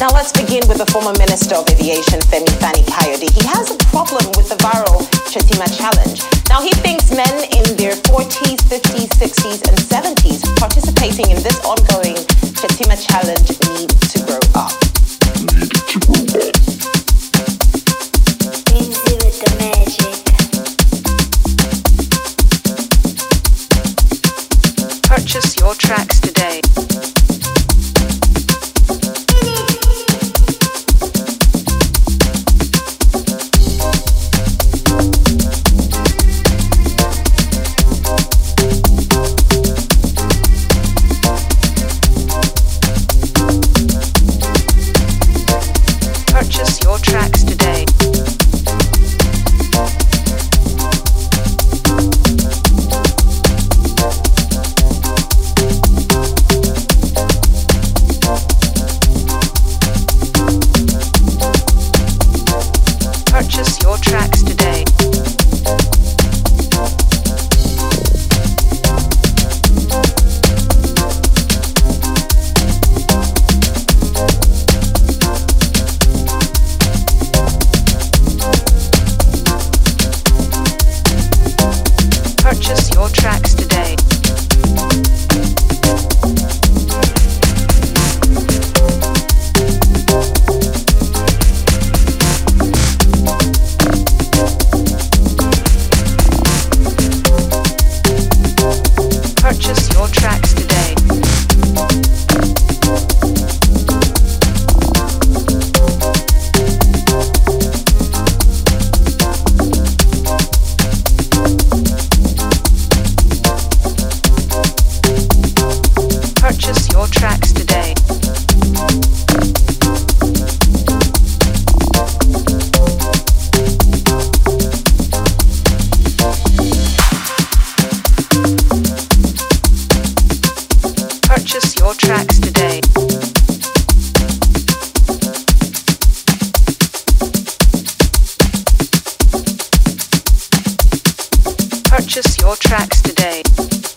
Now let's begin with the former Minister of Aviation, Femi Fani-Kayode. He has a problem with the viral Shetima Challenge. Now he thinks men in their 40s, 50s, 60s and 70s participating in this ongoing Shetima Challenge need to grow up. Easy with the magic. Purchase your tracks today. Purchase your tracks today. Purchase your tracks today. Purchase your tracks today. Purchase your tracks today. Purchase your tracks today. Purchase your tracks today. Purchase your tracks